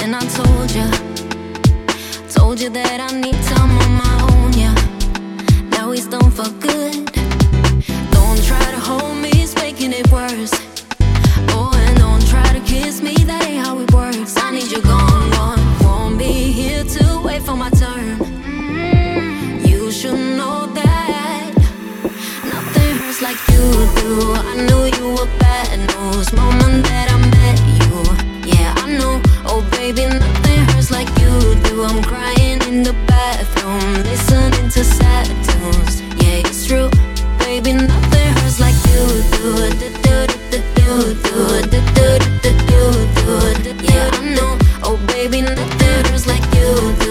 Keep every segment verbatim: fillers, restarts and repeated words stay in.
And I told you, told you that I need time on my own, yeah. Now he's done for good. Don't try to hold me, it's making it worse. Oh, and don't try to kiss me, that ain't how it works. I need you gone, gone. Won't be here to wait for my turn. You should know that nothing hurts like you do. I knew you were bad news moment that I met you. Yeah, I know. Oh baby, nothing hurts like you do. I'm crying in the bathroom, listening to sad tunes. Yeah, it's true. Baby, nothing hurts like you do. Yeah, I know. Oh baby, nothing hurts like you do.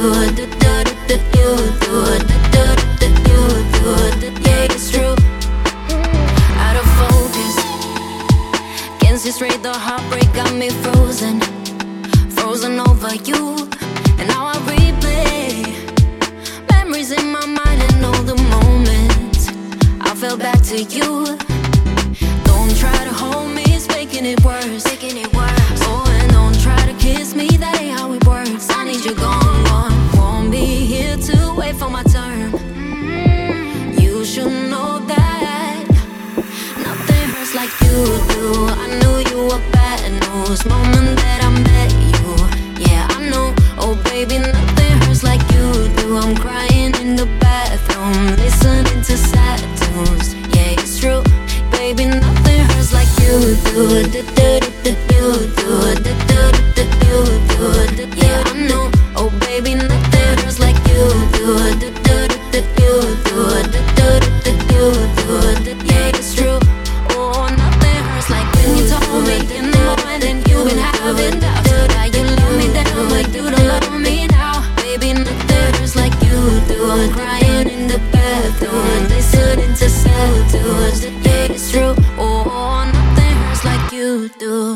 Yeah, it's true. Out of focus, can't see straight, the heartbreak got me frozen. Frozen over you, and now I replay memories in my mind and all the moments I fell back to you. Don't try to hold me, it's making it worse, making it worse. Oh, and don't try to kiss me, that ain't how it works. I need you gone, gone. Won't be here to wait for my turn. You should know that nothing hurts like you do. I knew you were bad news moment that I met you. Yeah, I know. Oh baby, nothing hurts like you do. I'm crying in the bathroom, listening to sad tunes. Yeah, it's true. Baby, nothing hurts like you do. Yeah, I know. Oh baby, nothing hurts like you do. Yeah, it's true. Oh, nothing hurts like when you told me in the morning you've been having doubts. That you love me then, but you don't love me now. Baby, nothing hurts like you do. I'm crying in the bathroom, listening to sad tunes. Yeah, it's true. Oh, nothing hurts like you do.